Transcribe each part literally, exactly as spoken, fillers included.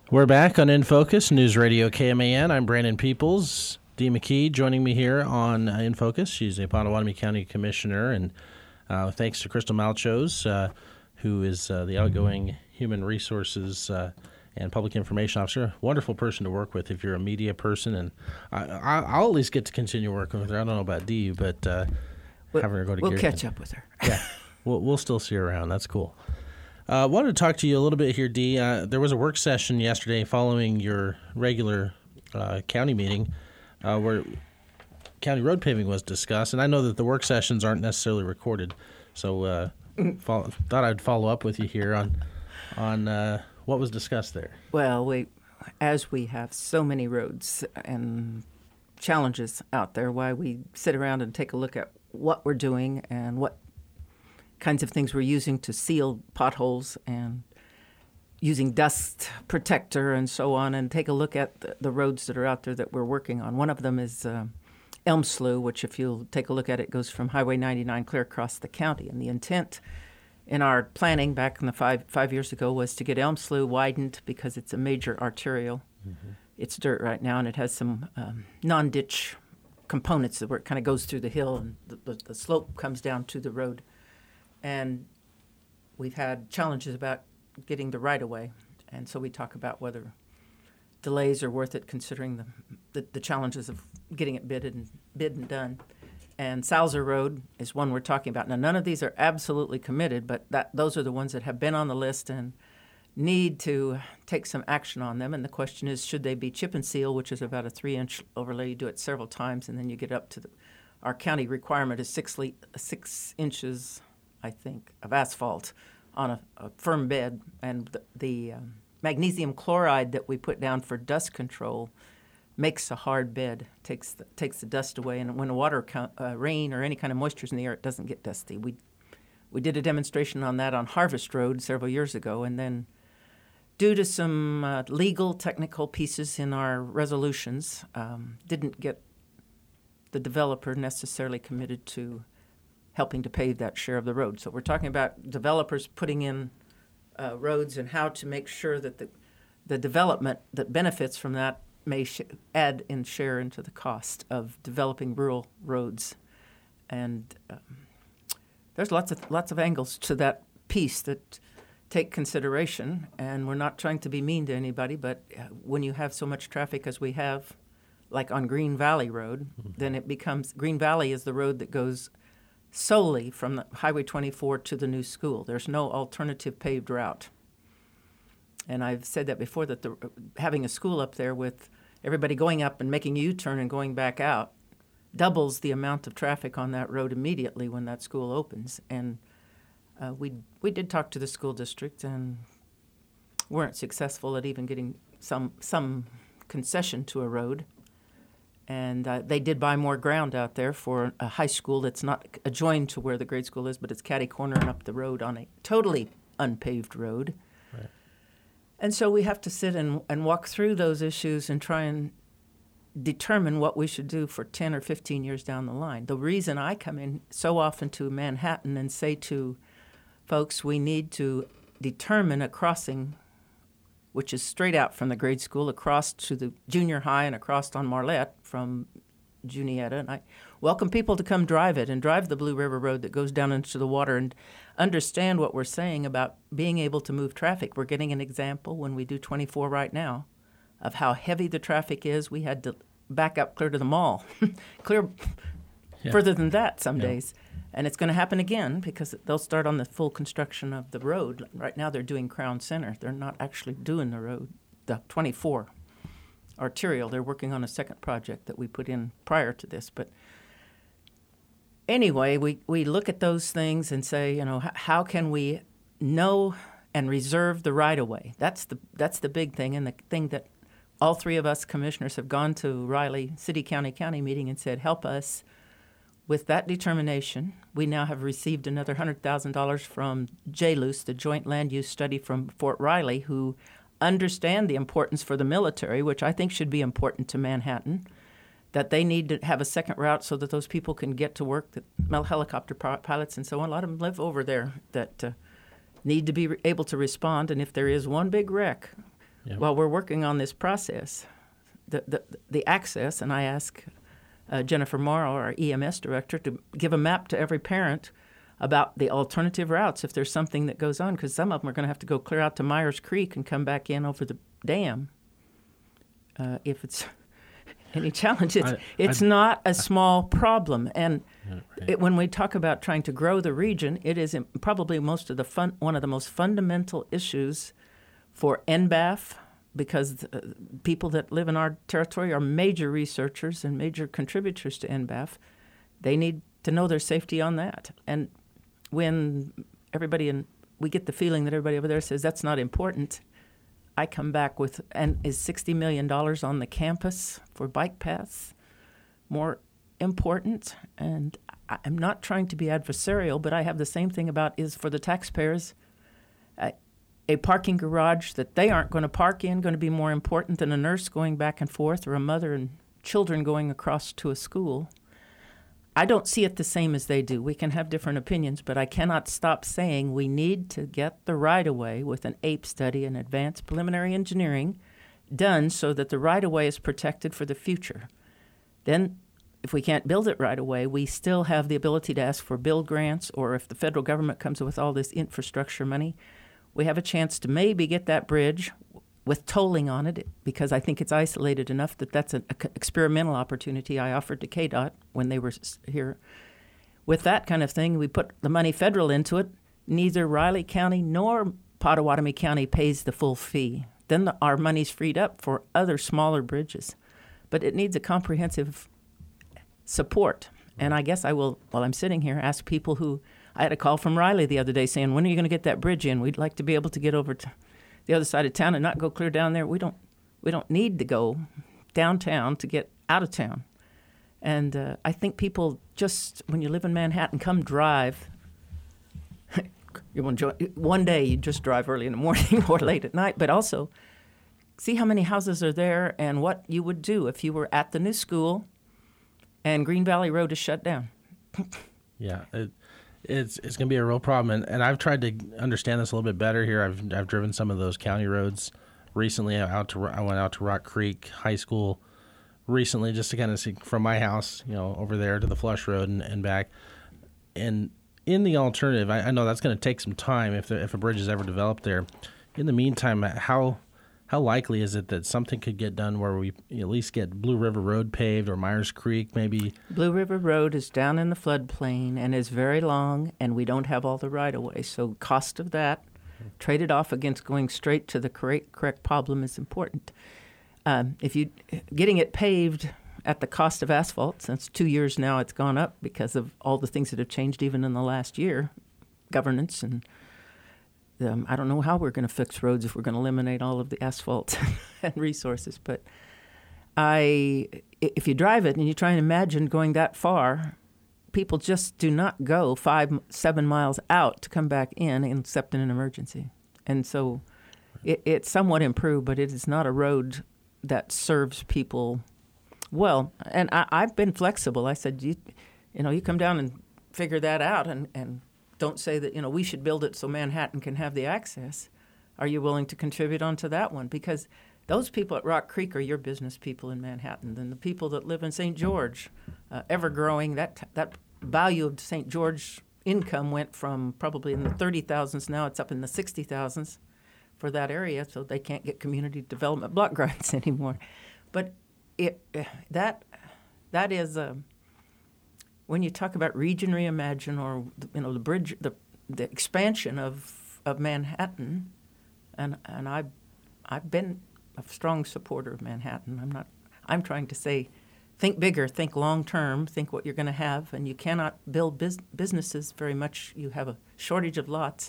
We're back on In Focus, News Radio K M A N. I'm Brandon Peoples. Dee McKee joining me here on uh, In Focus. She's a Potawatomi County Commissioner, and uh, thanks to Crystal Malchos, uh, who is uh, the outgoing Human Resources uh, and Public Information Officer. Wonderful person to work with if you're a media person, and I, I, I'll at least get to continue working with her. I don't know about Dee, but uh, we'll, having her go to We'll Gear catch Con- up with her. Yeah, we'll, we'll still see her around. That's cool. I uh, wanted to talk to you a little bit here, Dee. Uh, there was a work session yesterday following your regular uh, county meeting uh, where county road paving was discussed. And I know that the work sessions aren't necessarily recorded, so uh, follow, thought I'd follow up with you here on on uh, what was discussed there. Well, we, as we have so many roads and challenges out there, why we sit around and take a look at what we're doing and what kinds of things we're using to seal potholes and using dust protector and so on, and take a look at the, the roads that are out there that we're working on. One of them is uh, Elm Slough, which if you'll take a look at it, goes from Highway ninety-nine clear across the county. And the intent in our planning back in the five five years ago was to get Elm Slough widened because it's a major arterial. Mm-hmm. It's dirt right now, and it has some um, non-ditch components where it kind of goes through the hill and the, the, the slope comes down to the road. And we've had challenges about getting the right-of-way. And so we talk about whether delays are worth it considering the the, the challenges of getting it bid and, bid and done. And Salzer Road is one we're talking about. Now, none of these are absolutely committed, but that those are the ones that have been on the list and need to take some action on them. And the question is, should they be chip and seal, which is about a three-inch overlay. You do it several times, and then you get up to the – our county requirement is six, le- six inches – I think, of asphalt on a, a firm bed. And the, the um, magnesium chloride that we put down for dust control makes a hard bed, takes the, takes the dust away. And when the water, co- uh, rain or any kind of moisture is in the air, it doesn't get dusty. We we did a demonstration on that on Harvest Road several years ago. And then due to some uh, legal technical pieces in our resolutions, um, didn't get the developer necessarily committed to helping to pave that share of the road. So we're talking about developers putting in uh, roads and how to make sure that the the development that benefits from that may sh- add and share into the cost of developing rural roads. And um, there's lots of lots of angles to that piece that take consideration. And we're not trying to be mean to anybody, but when you have so much traffic as we have, like on Green Valley Road, mm-hmm. then it becomes Green Valley is the road that goes solely from the Highway twenty-four to the new school. There's no alternative paved route. And I've said that before, that the, having a school up there with everybody going up and making a U-turn and going back out doubles the amount of traffic on that road immediately when that school opens. And uh, we we did talk to the school district and weren't successful at even getting some some concession to a road. And uh, they did buy more ground out there for a high school that's not adjoined to where the grade school is, but it's catty corner and up the road on a totally unpaved road. Right. And so we have to sit and, and walk through those issues and try and determine what we should do for ten or fifteen years down the line. The reason I come in so often to Manhattan and say to folks, we need to determine a crossing which is straight out from the grade school across to the junior high and across on Marlette from Juniata. And I welcome people to come drive it and drive the Blue River Road that goes down into the water and understand what we're saying about being able to move traffic. We're getting an example when we do twenty-four right now of how heavy the traffic is. We had to back up clear to the mall, clear yeah. further than that some yeah. days. And it's going to happen again because they'll start on the full construction of the road. Right now they're doing Crown Center. They're not actually doing the road, the twenty-four arterial. They're working on a second project that we put in prior to this. But anyway, we, we look at those things and say, you know, h- how can we know and reserve the right-of-way? That's the that's the big thing, and the thing that all three of us commissioners have gone to Riley City County County meeting and said, help us with that determination. We now have received another one hundred thousand dollars from J L U S, the Joint Land Use Study from Fort Riley, who understand the importance for the military, which I think should be important to Manhattan, that they need to have a second route so that those people can get to work, that helicopter pilots and so on. A lot of them live over there that uh, need to be able to respond. And if there is one big wreck, Yep. while we're working on this process, the, the, the access, and I ask uh, Jennifer Morrow, our E M S director, to give a map to every parent about the alternative routes if there's something that goes on, because some of them are going to have to go clear out to Myers Creek and come back in over the dam. Uh, if it's any challenge, it's, I, it's I, not a small problem. And yeah, right. it, when we talk about trying to grow the region, it is in, probably most of the fun, one of the most fundamental issues for N B A F, because the people that live in our territory are major researchers and major contributors to N B A F. They need to know their safety on that. And when everybody in, we get the feeling that everybody over there says that's not important, I come back with, and is sixty million dollars on the campus for bike paths more important? And I'm not trying to be adversarial, but I have the same thing about, is for the taxpayers, uh, a parking garage that they aren't going to park in going to be more important than a nurse going back and forth or a mother and children going across to a school? I don't see it the same as they do. We can have different opinions, but I cannot stop saying we need to get the right-of-way with an A P E study and advanced preliminary engineering done so that the right-of-way is protected for the future. Then, if we can't build it right away, we still have the ability to ask for build grants, or if the federal government comes with all this infrastructure money, we have a chance to maybe get that bridge with tolling on it, because I think it's isolated enough that that's an experimental opportunity I offered to K D O T when they were here. With that kind of thing, we put the money federal into it. Neither Riley County nor Pottawatomie County pays the full fee. Then the, our money's freed up for other smaller bridges. But it needs a comprehensive support. And I guess I will, while I'm sitting here, ask people who, I had a call from Riley the other day saying, when are you going to get that bridge in? We'd like to be able to get over to the other side of town and not go clear down there. We don't we don't need to go downtown to get out of town. And uh, I think people just, when you live in Manhattan, come drive. you enjoy, one day you just drive early in the morning or late at night, but also see how many houses are there and what you would do if you were at the new school and Green Valley Road is shut down. Yeah, it, it's it's going to be a real problem, and, and I've tried to understand this a little bit better here. I've I've driven some of those county roads recently. Out to I went out to Rock Creek High School recently just to kind of see from my house, you know, over there to the Flush Road and, and back. And in the alternative, I, I know that's going to take some time if the, if a bridge is ever developed there. In the meantime, how how likely is it that something could get done where we at least get Blue River Road paved, or Myers Creek maybe? Blue River Road is down in the floodplain and is very long, and we don't have all the right-of-way. So cost of that, traded off against going straight to the correct, correct problem, is important. Um, if you getting it paved at the cost of asphalt, since two years now it's gone up because of all the things that have changed even in the last year, governance and Um, I don't know how we're going to fix roads if we're going to eliminate all of the asphalt and resources. But I, if you drive it and you try and imagine going that far, people just do not go five, seven miles out to come back in except in an emergency. And so it, it's somewhat improved, but it is not a road that serves people well. And I, I've been flexible. I said, you, you know, you come down and figure that out and, and don't say that, you know, we should build it so Manhattan can have the access. Are you willing to contribute onto that one? Because those people at Rock Creek are your business people in Manhattan. And the people that live in Saint George, uh, ever growing, that that value of Saint George income went from probably in the thirty thousands, now it's up in the sixty thousands for that area, so they can't get community development block grants anymore. But it that that is a... When you talk about Region Reimagine, or you know the bridge, the the expansion of, of Manhattan, and and I, I've, I've been a strong supporter of Manhattan. I'm not. I'm trying to say, think bigger, think long term, think what you're going to have, and you cannot build bus- businesses very much. You have a shortage of lots.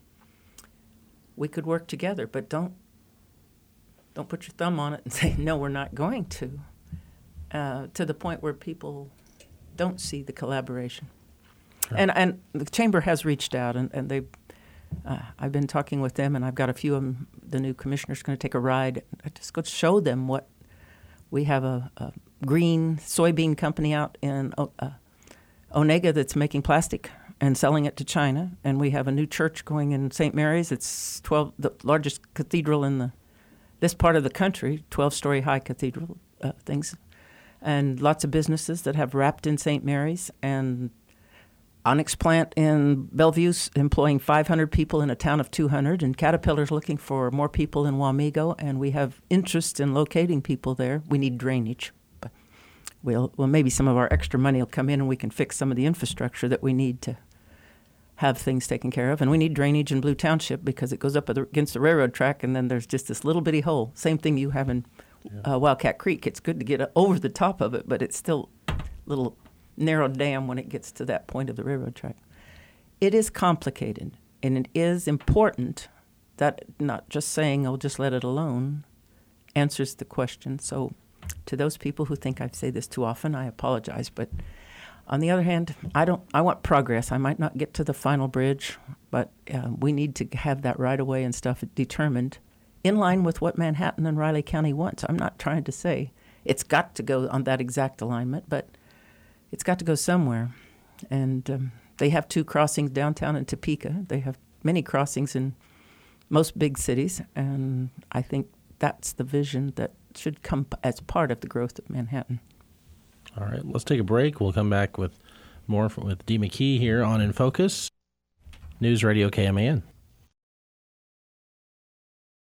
We could work together, but don't don't put your thumb on it and say no, we're not going to. Uh, to the point where people don't see the collaboration. Sure. And and the Chamber has reached out, and, and they, uh, I've been talking with them, and I've got a few of them, the new commissioners going to take a ride. I just go show them what, we have a, a green soybean company out in uh, Onega that's making plastic and selling it to China, and we have a new church going in Saint Mary's. It's twelve, the largest cathedral in the this part of the country, twelve-story high cathedral uh, things, and lots of businesses that have wrapped in Saint Mary's, and Onyx plant in Bellevue's employing five hundred people in a town of two hundred, and Caterpillar's looking for more people in Wamego, and we have interest in locating people there. We need drainage. But we'll, well, maybe some of our extra money will come in and we can fix some of the infrastructure that we need to have things taken care of. And we need drainage in Blue Township because it goes up against the railroad track, and then there's just this little bitty hole. Same thing you have in yeah. uh, Wildcat Creek. It's good to get over the top of it, but it's still a little narrow dam when it gets to that point of the railroad track. It is complicated, and it is important that not just saying, oh, just let it alone, answers the question. So to those people who think I say this too often, I apologize. But on the other hand, I don't. I want progress. I might not get to the final bridge, but uh, we need to have that right-of-way and stuff determined in line with what Manhattan and Riley County wants. I'm not trying to say it's got to go on that exact alignment, but it's got to go somewhere. And um, they have two crossings downtown in Topeka. They have many crossings in most big cities, and I think that's the vision that should come as part of the growth of Manhattan. All right, let's take a break. We'll come back with more with Dee McKee here on In Focus, News Radio K M A N.